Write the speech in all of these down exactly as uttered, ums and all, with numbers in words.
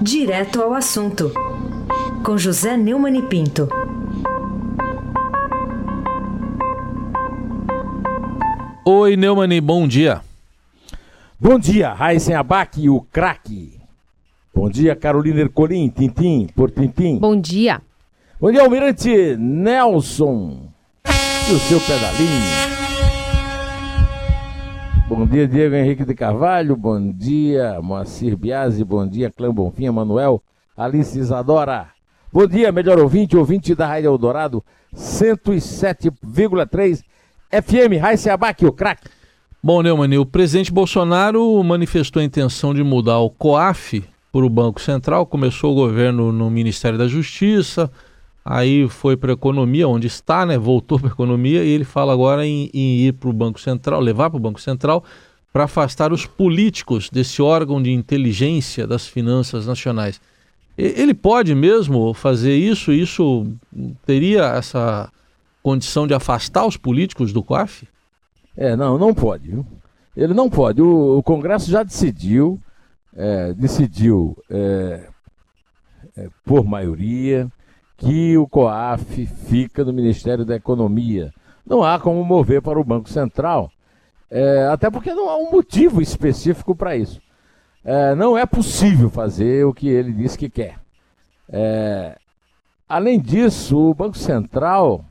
Direto ao assunto, com José Neumann e Pinto. Oi, Neumann, bom dia. Bom dia, Raíssen Abac, o craque. Bom dia, Carolina Ercolim, tintim por tintim. Bom dia. Bom dia, Almirante Nelson e o seu pedalinho. Bom dia, Diego Henrique de Carvalho. Bom dia, Moacir Biasi. Bom dia, Clã Bonfim, Manuel, Alice Isadora. Bom dia, melhor ouvinte, ouvinte da Rádio Eldorado, cento e sete vírgula três F M, Raíssen Abac, o craque. Bom, Neumann, o presidente Bolsonaro manifestou a intenção de mudar o COAF para o Banco Central. Começou o governo no Ministério da Justiça, aí foi para a economia, onde está, né? Voltou para a economia, e ele fala agora em, em ir para o Banco Central, levar para o Banco Central, para afastar os políticos desse órgão de inteligência das finanças nacionais. Ele pode mesmo fazer isso? Isso teria essa condição de afastar os políticos do COAF? É, não, não pode, viu? Ele não pode. O, o Congresso já decidiu, é, decidiu é, é, por maioria, que o COAF fica no Ministério da Economia. Não há como mover para o Banco Central, é, até porque não há um motivo específico para isso. É, não é possível fazer o que ele diz que quer. É, além disso, o Banco Central,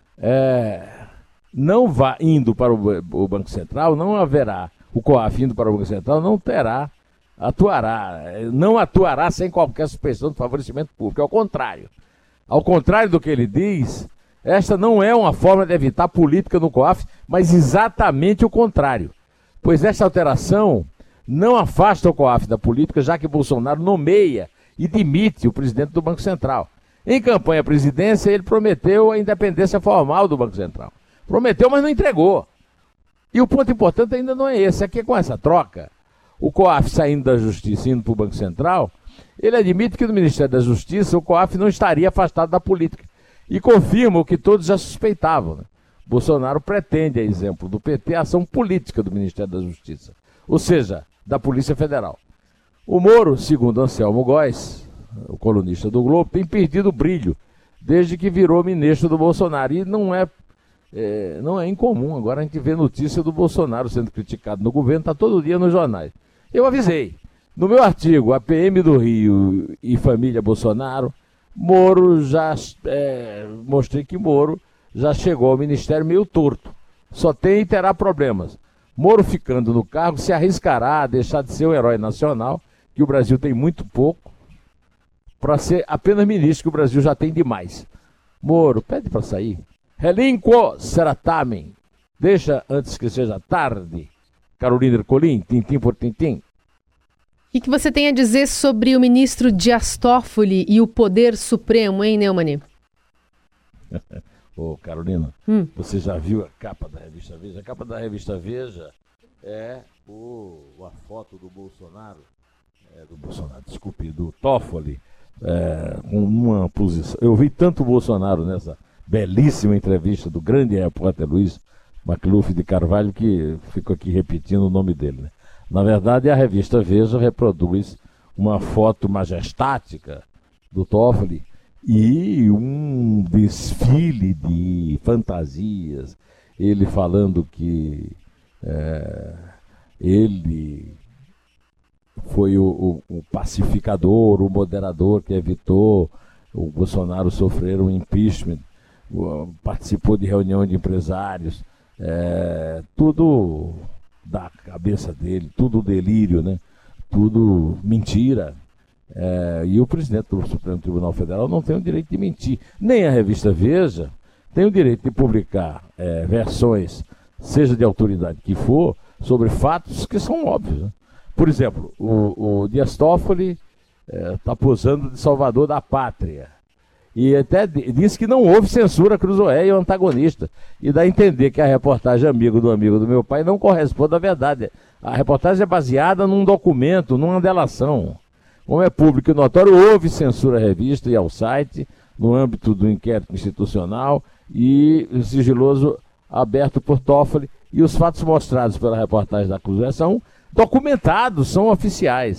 é, não vai indo para o, o Banco Central, não haverá, o COAF indo para o Banco Central, não terá, atuará, não atuará sem qualquer suspensão de favorecimento público, ao contrário. Ao contrário do que ele diz, esta não é uma forma de evitar política no COAF, mas exatamente o contrário. Pois esta alteração não afasta o COAF da política, já que Bolsonaro nomeia e demite o presidente do Banco Central. Em campanha à presidência, ele prometeu a independência formal do Banco Central. Prometeu, mas não entregou. E o ponto importante ainda não é esse, é que com essa troca, o COAF saindo da Justiça e indo para o Banco Central, ele admite que no Ministério da Justiça o COAF não estaria afastado da política e confirma o que todos já suspeitavam, né? Bolsonaro pretende, a exemplo do P T, a ação política do Ministério da Justiça, ou seja, da Polícia Federal. O Moro, segundo Anselmo Góes, o colunista do Globo, tem perdido o brilho desde que virou ministro do Bolsonaro. E não é, é, não é incomum. Agora a gente vê notícia do Bolsonaro sendo criticado no governo, está todo dia nos jornais. Eu avisei. No meu artigo, A P M do Rio e Família Bolsonaro, Moro já, é, mostrei que Moro já chegou ao ministério meio torto. Só tem e terá problemas. Moro ficando no cargo se arriscará a deixar de ser um herói nacional, que o Brasil tem muito pouco, para ser apenas ministro, que o Brasil já tem demais. Moro, pede para sair. Relinquo seratamen. Deixa antes que seja tarde. Carolina Ercolim, tintim por tintim. O que, que você tem a dizer sobre o ministro Dias Toffoli e o Poder Supremo, hein, Neumann? Ô, Carolina, hum. Você já viu a capa da revista Veja? A capa da revista Veja é o, a foto do Bolsonaro, é, do Bolsonaro, desculpe, do Toffoli, é, com uma posição. Eu vi tanto o Bolsonaro nessa belíssima entrevista do grande repórter Luiz Macluf de Carvalho, que fico aqui repetindo o nome dele, né? Na verdade, a revista Veja reproduz uma foto majestática do Toffoli e um desfile de fantasias, ele falando que é, ele foi o, o, o pacificador, o moderador que evitou o Bolsonaro sofrer um impeachment, participou de reunião de empresários, é, tudo da cabeça dele, tudo delírio, né? Tudo mentira. É, e o presidente do Supremo Tribunal Federal não tem o direito de mentir. Nem a revista Veja tem o direito de publicar é, versões, seja de autoridade que for, sobre fatos que são óbvios, né? Por exemplo, o, o Dias Toffoli está é, posando de salvador da pátria. E até disse que não houve censura cruzoé e o antagonista. E dá a entender que a reportagem Amigo do Amigo do Meu Pai não corresponde à verdade. A reportagem é baseada num documento, numa delação. Como é público e notório, houve censura à revista e ao site, no âmbito do inquérito institucional e sigiloso aberto por Toffoli. E os fatos mostrados pela reportagem da Cruzoé são documentados, são oficiais.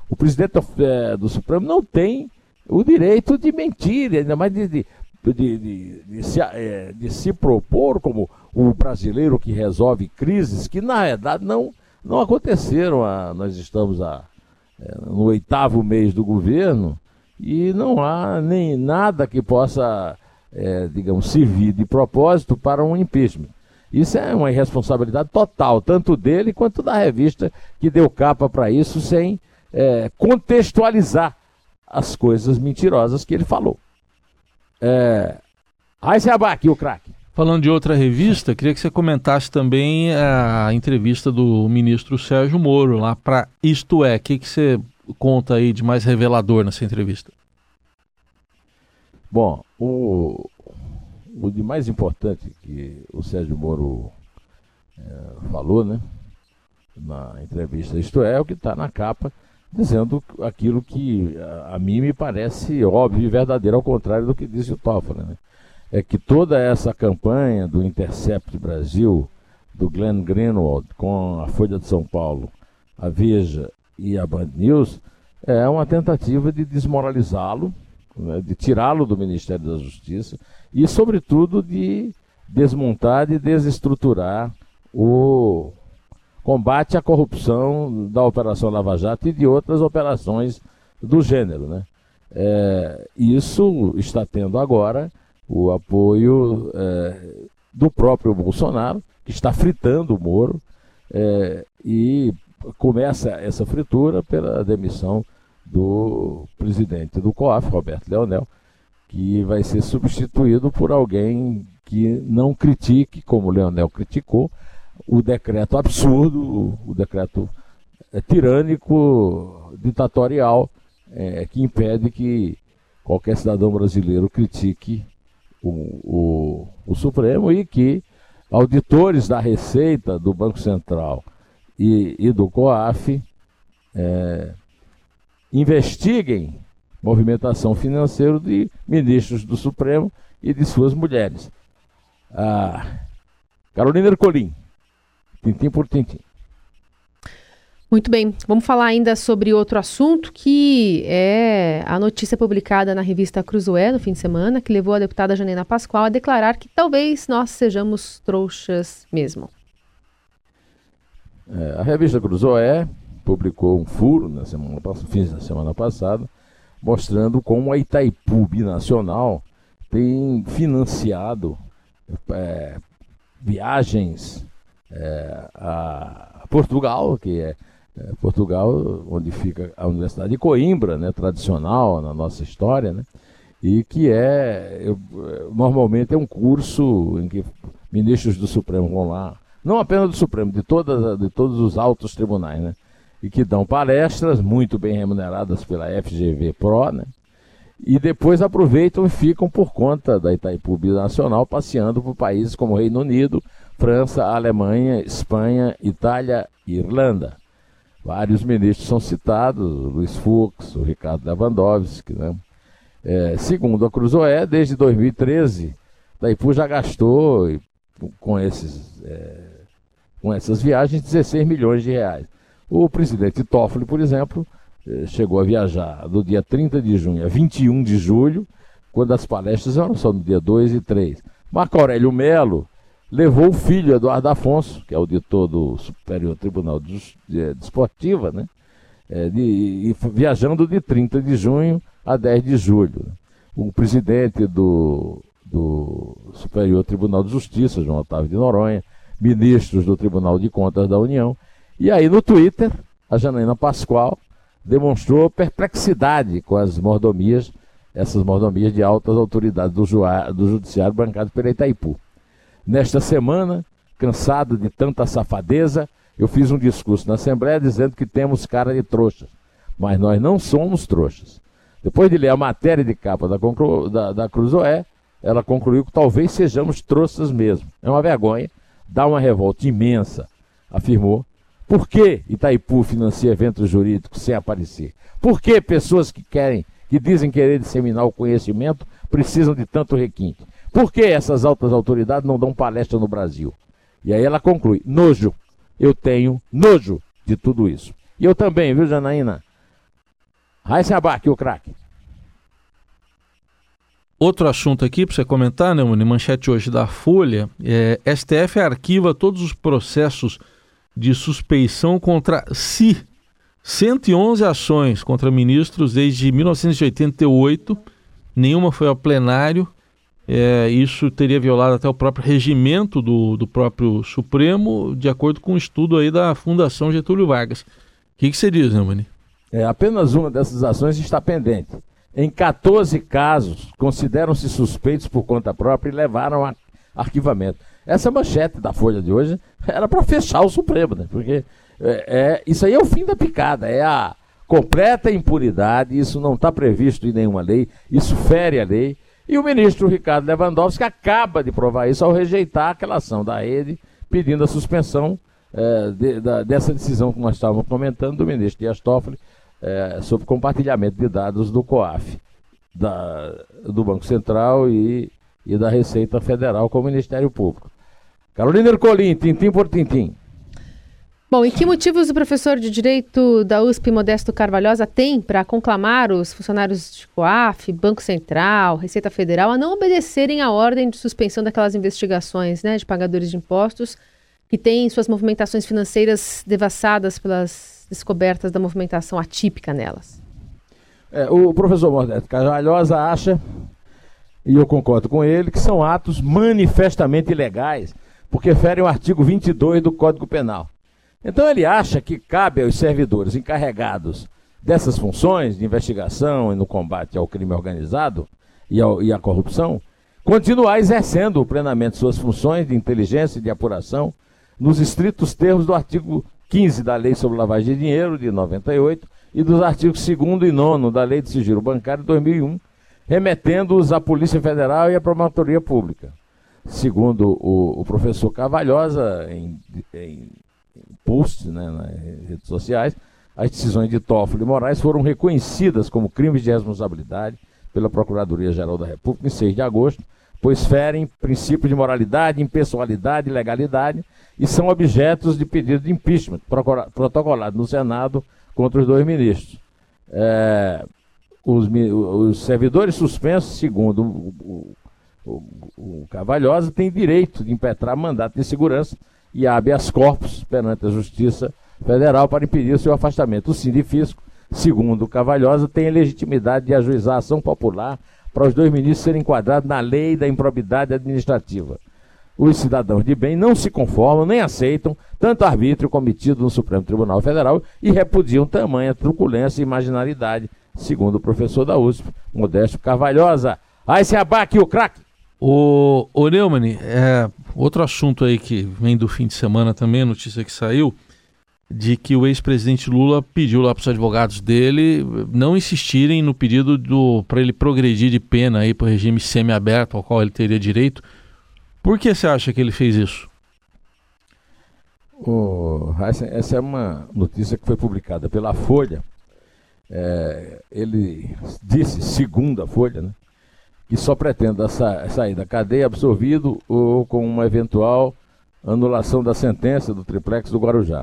O presidente é, do Supremo não tem o direito de mentir, ainda mais de, de, de, de, de, se, é, de se propor como o brasileiro que resolve crises que, na verdade, não, não aconteceram. A, nós estamos a, é, no oitavo mês do governo e não há nem nada que possa, é, digamos, servir de propósito para um impeachment. Isso é uma irresponsabilidade total, tanto dele quanto da revista que deu capa para isso sem é, contextualizar as coisas mentirosas que ele falou. É... Aí se abaque o craque. Falando de outra revista, queria que você comentasse também a entrevista do ministro Sérgio Moro lá para Isto É. O que, que você conta aí de mais revelador nessa entrevista? Bom, o, o de mais importante que o Sérgio Moro é, falou, né, na entrevista Isto É, é o que está na capa, dizendo aquilo que a, a mim me parece óbvio e verdadeiro, ao contrário do que disse o Toffoli, né? É que toda essa campanha do Intercept Brasil, do Glenn Greenwald, com a Folha de São Paulo, a Veja e a Band News, é uma tentativa de desmoralizá-lo, né, de tirá-lo do Ministério da Justiça e, sobretudo, de desmontar e desestruturar o combate à corrupção da Operação Lava Jato e de outras operações do gênero, né? É, isso está tendo agora o apoio é, do próprio Bolsonaro, que está fritando o Moro, é, e começa essa fritura pela demissão do presidente do COAF, Roberto Leonel, que vai ser substituído por alguém que não critique, como o Leonel criticou, o decreto absurdo, o decreto é, tirânico, ditatorial, é, que impede que qualquer cidadão brasileiro critique o, o, o Supremo, e que auditores da Receita, do Banco Central e, e do COAF é, investiguem movimentação financeira de ministros do Supremo e de suas mulheres. Ah, Carolina Ercolim, tintim por tintim. Muito bem, vamos falar ainda sobre outro assunto, que é a notícia publicada na revista Cruzoé no fim de semana, que levou a deputada Janaína Pascoal a declarar que talvez nós sejamos trouxas mesmo. É, a revista Cruzoé publicou um furo na semana, fim da semana passada, mostrando como a Itaipu Binacional tem financiado é, viagens é, a Portugal, que é É, Portugal, onde fica a Universidade de Coimbra, né, tradicional na nossa história, né, e que é, eu, normalmente é um curso em que ministros do Supremo vão lá, não apenas do Supremo, de, todas, de todos os altos tribunais, né, e que dão palestras muito bem remuneradas pela F G V Pro, né, e depois aproveitam e ficam por conta da Itaipu Binacional passeando por países como Reino Unido, França, Alemanha, Espanha, Itália e Irlanda. Vários ministros são citados, o Luiz Fux, o Ricardo Lewandowski, né? É, segundo a Cruzoé, desde dois mil e treze, Itaipu já gastou com, esses, é, com essas viagens dezesseis milhões de reais. O presidente Toffoli, por exemplo, chegou a viajar do dia trinta de junho a vinte e um de julho, quando as palestras eram só no dia dois e três. Marco Aurélio Melo levou o filho, Eduardo Afonso, que é auditor do Superior Tribunal de, de, de Esportiva, né? É, de, e, viajando de trinta de junho a dez de julho. O presidente do, do Superior Tribunal de Justiça, João Otávio de Noronha, ministros do Tribunal de Contas da União. E aí no Twitter, a Janaína Pascoal demonstrou perplexidade com as mordomias, essas mordomias de altas autoridades do, do Judiciário bancado pela Itaipu. Nesta semana, cansado de tanta safadeza, eu fiz um discurso na Assembleia dizendo que temos cara de trouxas, mas nós não somos trouxas. Depois de ler a matéria de capa da, da, da Cruzoé, ela concluiu que talvez sejamos trouxas mesmo. É uma vergonha, dá uma revolta imensa, afirmou. Por que Itaipu financia eventos jurídicos sem aparecer? Por que pessoas que querem, que dizem querer disseminar o conhecimento, precisam de tanto requinte? Por que essas altas autoridades não dão palestra no Brasil? E aí ela conclui, nojo, eu tenho nojo de tudo isso. E eu também, viu, Janaína? Raíssa Abac, o craque. Outro assunto aqui para você comentar, né, Mani? Manchete hoje da Folha, é, S T F arquiva todos os processos de suspeição contra si. cento e onze ações contra ministros desde mil novecentos e oitenta e oito, nenhuma foi ao plenário. É, isso teria violado até o próprio regimento do, do próprio Supremo, de acordo com um estudo aí da Fundação Getúlio Vargas. O que, que você diz, né, Mani? É, apenas uma dessas ações está pendente. Em quatorze casos, consideram-se suspeitos por conta própria e levaram a arquivamento. Essa manchete da Folha de hoje era para fechar o Supremo, né? Porque é, é, isso aí é o fim da picada, é a completa impunidade, isso não está previsto em nenhuma lei, isso fere a lei. E o ministro Ricardo Lewandowski acaba de provar isso ao rejeitar aquela ação da rede, pedindo a suspensão é, de, da, dessa decisão que nós estávamos comentando do ministro Dias Toffoli, É, sobre compartilhamento de dados do COAF, da, do Banco Central e, e da Receita Federal com o Ministério Público. Carolina Ercolim, tintim por tintim. Bom, e que motivos o professor de Direito da U S P, Modesto Carvalhosa, tem para conclamar os funcionários de COAF, Banco Central, Receita Federal a não obedecerem à ordem de suspensão daquelas investigações, né, de pagadores de impostos que têm suas movimentações financeiras devassadas pelas descobertas da movimentação atípica nelas? É, o professor Modesto Carvalhosa acha, e eu concordo com ele, que são atos manifestamente ilegais, porque ferem o artigo vinte e dois do Código Penal. Então ele acha que cabe aos servidores encarregados dessas funções de investigação e no combate ao crime organizado e, ao, e à corrupção, continuar exercendo plenamente suas funções de inteligência e de apuração nos estritos termos do artigo quinze da Lei sobre Lavagem de Dinheiro, de noventa e oito, e dos artigos segundo e nono da Lei de Sigilo Bancário, de dois mil e um, remetendo-os à Polícia Federal e à Promotoria Pública. Segundo o, o professor Carvalhosa, em, em posts, né, nas redes sociais, as decisões de Toffoli e Moraes foram reconhecidas como crimes de responsabilidade pela Procuradoria-Geral da República em seis de agosto, pois ferem princípios de moralidade, impessoalidade e legalidade e são objetos de pedido de impeachment protocolado no Senado contra os dois ministros. É, os, os servidores suspensos, segundo o, o, o, o Carvalhosa, têm direito de impetrar mandato de segurança e habeas corpus perante a Justiça Federal para impedir o seu afastamento. O Sindifisco, segundo o Carvalhosa, tem a legitimidade de ajuizar a ação popular para os dois ministros serem enquadrados na lei da improbidade administrativa. Os cidadãos de bem não se conformam nem aceitam tanto arbítrio cometido no Supremo Tribunal Federal e repudiam tamanha truculência e marginalidade, segundo o professor da U S P, Modesto Carvalhosa. Aí se abaque o craque! O, o Neumann, é, outro assunto aí que vem do fim de semana também, notícia que saiu, de que o ex-presidente Lula pediu lá para os advogados dele não insistirem no pedido para ele progredir de pena aí para o regime semiaberto ao qual ele teria direito. Por que você acha que ele fez isso? Oh, essa é uma notícia que foi publicada pela Folha. É, ele disse, segundo a Folha, né, que só pretende sa- sair da cadeia absolvido ou com uma eventual anulação da sentença do triplex do Guarujá.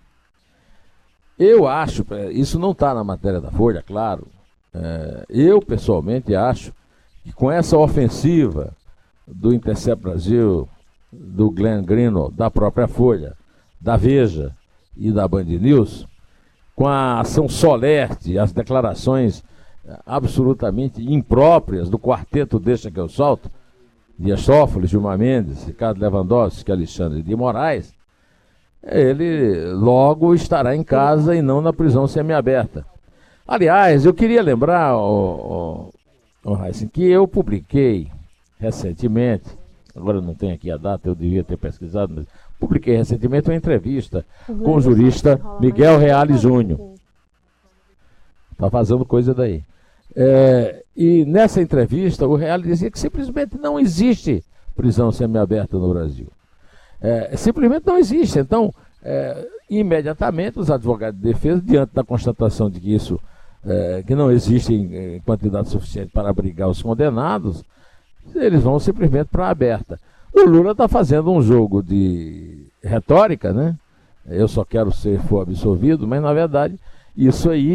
Eu acho, isso não está na matéria da Folha, claro, é, eu pessoalmente acho que com essa ofensiva do Intercept Brasil, do Glenn Greenwald, da própria Folha, da Veja e da Band News, com a ação solerte, as declarações absolutamente impróprias do quarteto Deixa que eu solto, Dias Toffoli, Gilmar Mendes, Ricardo Lewandowski, Alexandre de Moraes, ele logo estará em casa e não na prisão semiaberta. Aliás, eu queria lembrar, oh, oh, oh, Heisen, que eu publiquei recentemente, agora não tenho aqui a data, eu devia ter pesquisado, mas publiquei recentemente uma entrevista com o jurista Miguel Reale Júnior. Está fazendo coisa daí. É, e nessa entrevista o Reale dizia que simplesmente não existe prisão semiaberta no Brasil. É, simplesmente não existe. Então, é, imediatamente os advogados de defesa, diante da constatação de que isso é, que não existe em, em quantidade suficiente para abrigar os condenados, eles vão simplesmente para a aberta. O Lula está fazendo um jogo de retórica, né? Eu só quero ser for absolvido, mas na verdade isso aí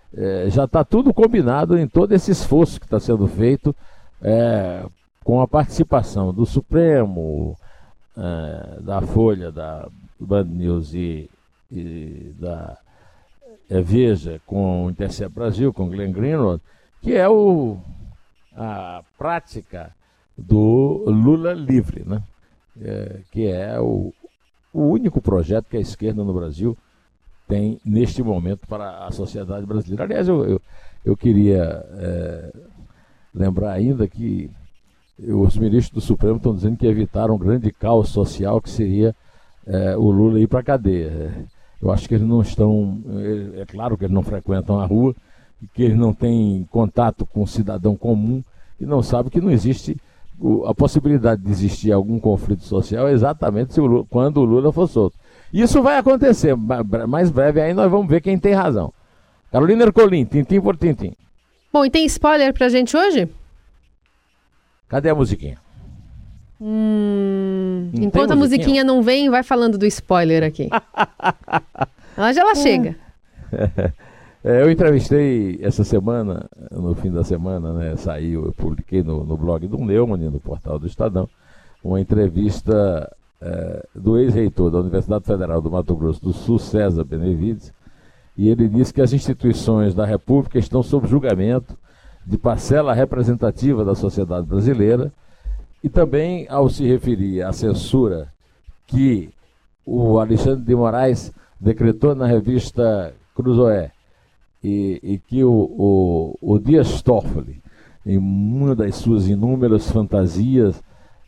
é, já está tudo combinado em todo esse esforço que está sendo feito é, com a participação do Supremo, é, da Folha, da Band News e, e da é, Veja, com o Intercept Brasil, com Glenn Greenwald, que é o, a prática do Lula livre, né? É, que é o, o único projeto que a esquerda no Brasil tem neste momento para a sociedade brasileira. Aliás, eu, eu, eu queria é, lembrar ainda que os ministros do Supremo estão dizendo que evitaram um grande caos social que seria é, o Lula ir para a cadeia. Eu acho que eles não estão, é, é claro que eles não frequentam a rua, que eles não têm contato com o cidadão comum e não sabem que não existe a possibilidade de existir algum conflito social é exatamente se o Lula, quando o Lula for solto. Isso vai acontecer, mais breve aí nós vamos ver quem tem razão. Carolina Ercolim, tintim por tintim. Bom, e tem spoiler pra gente hoje? Cadê a musiquinha? Hum, enquanto a musiquinha não vem, vai falando do spoiler aqui. Ela já ela chega. É, eu entrevistei essa semana, no fim da semana, né, saiu, eu publiquei no, no blog do Neumann, no portal do Estadão, uma entrevista é, do ex-reitor da Universidade Federal do Mato Grosso do Sul, César Benevides, e ele disse que as instituições da República estão sob julgamento de parcela representativa da sociedade brasileira, e também ao se referir à censura que o Alexandre de Moraes decretou na revista Cruzoé, E, e que o, o, o Dias Toffoli, em uma das suas inúmeras fantasias,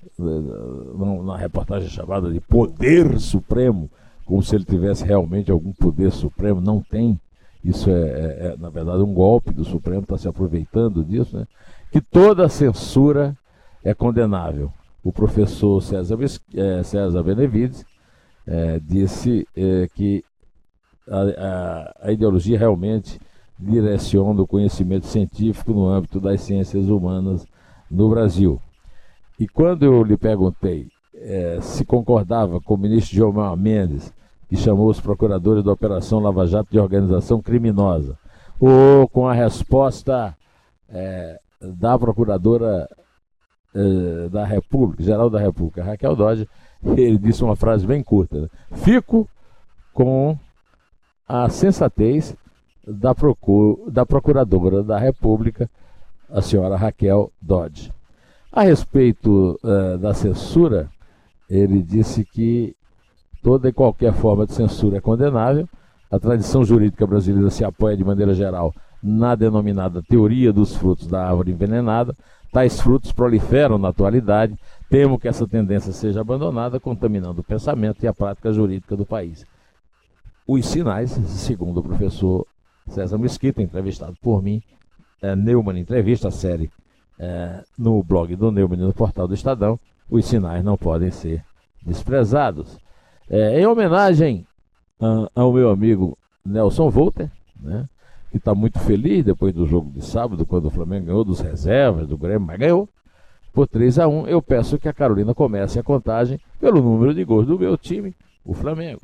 na reportagem chamada de Poder Supremo, como se ele tivesse realmente algum poder supremo, não tem. Isso é, é, é na verdade, um golpe do Supremo, está se aproveitando disso, né? Que toda censura é condenável. O professor César, é, César Benevides é, disse é, que a, a, a ideologia realmente direciona o conhecimento científico no âmbito das ciências humanas no Brasil. E quando eu lhe perguntei é, se concordava com o ministro Gilmar Mendes, que chamou os procuradores da Operação Lava Jato de organização criminosa, ou com a resposta é, da procuradora é, da República, geral da República, Raquel Dodge, ele disse uma frase bem curta, né? Fico com a sensatez da, procur, da procuradora da República, a senhora Raquel Dodge. A respeito uh, da censura, ele disse que toda e qualquer forma de censura é condenável. A tradição jurídica brasileira se apoia de maneira geral na denominada teoria dos frutos da árvore envenenada. Tais frutos proliferam na atualidade. Temo que essa tendência seja abandonada, contaminando o pensamento e a prática jurídica do país. Os sinais, segundo o professor César Mesquita, entrevistado por mim, é, Neumann Entrevista, a série é, no blog do Neumann, no portal do Estadão, os sinais não podem ser desprezados. É, em homenagem a, ao meu amigo Nelson Volter, né, que está muito feliz depois do jogo de sábado, quando o Flamengo ganhou dos reservas do Grêmio, mas ganhou por três a um, eu peço que a Carolina comece a contagem pelo número de gols do meu time, o Flamengo.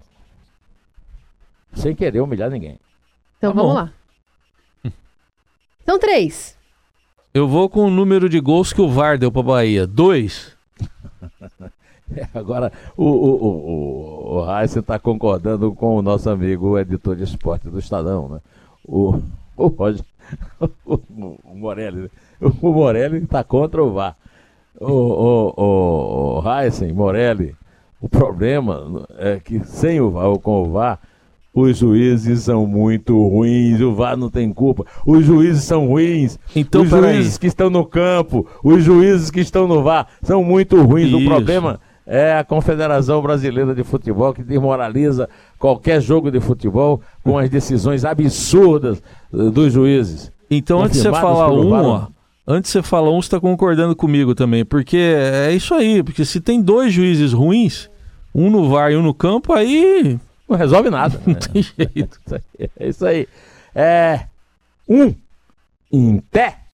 Sem querer humilhar ninguém. Então Tá vamos bom. lá. São três. Eu vou com o número de gols que o V A R deu para Bahia. Dois. É, agora, o, o, o, o Raíssa está concordando com o nosso amigo, o editor de esporte do Estadão, né? O, o, Roger, o, o Morelli, né? O Morelli está contra o V A R. O, o, o, o Raíssa, Morelli, o problema é que sem o V A R ou com o V A R, os juízes são muito ruins, o V A R não tem culpa. Os juízes são ruins. Então, os juízes que estão no campo, os juízes que estão no V A R são muito ruins. Isso. O problema é a Confederação Brasileira de Futebol, que desmoraliza qualquer jogo de futebol com as decisões absurdas uh, dos juízes. Então, antes de você falar pelo um, V A R, ó, antes de você falar um, você está concordando comigo também, porque é isso aí, porque se tem dois juízes ruins, um no V A R e um no campo, aí não resolve nada. não né? tem jeito. É isso aí. É um em pé.